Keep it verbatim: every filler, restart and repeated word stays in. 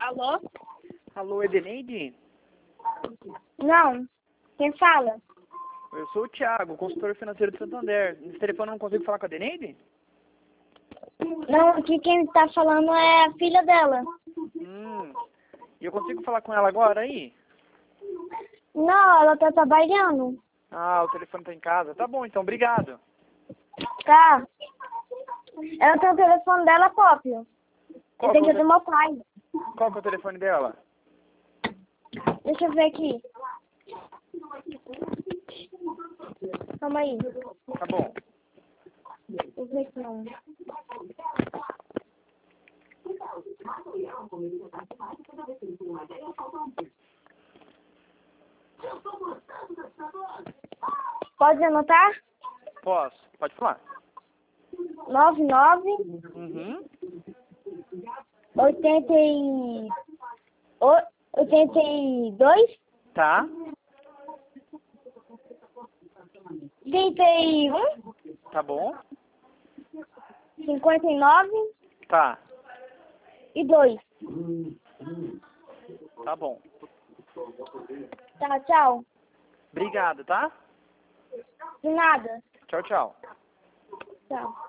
Alô? Alô, Edeneide? Não. Quem fala? Eu sou o Thiago, consultor financeiro de Santander. Nesse telefone eu não consigo falar com a Edeneide? Não, aqui quem tá falando é a filha dela. Hum. E eu consigo falar com ela agora aí? Não, ela tá trabalhando. Ah, o telefone tá em casa. Tá bom, então, obrigado. Tá. Ela tem o telefone dela próprio. Qual Tem que é que o do meu pai. Qual que é o telefone dela? Deixa eu ver aqui. Calma aí. Tá bom. Deixa eu ver aqui não. Pode anotar? Posso. Pode falar. nove nove Uhum. oitenta e o- oitenta e dois Tá. trinta e um Tá bom. cinquenta e nove Tá. e dois. Tá bom. Tá, tchau. Obrigado, tá? De nada. Tchau, tchau. Tchau.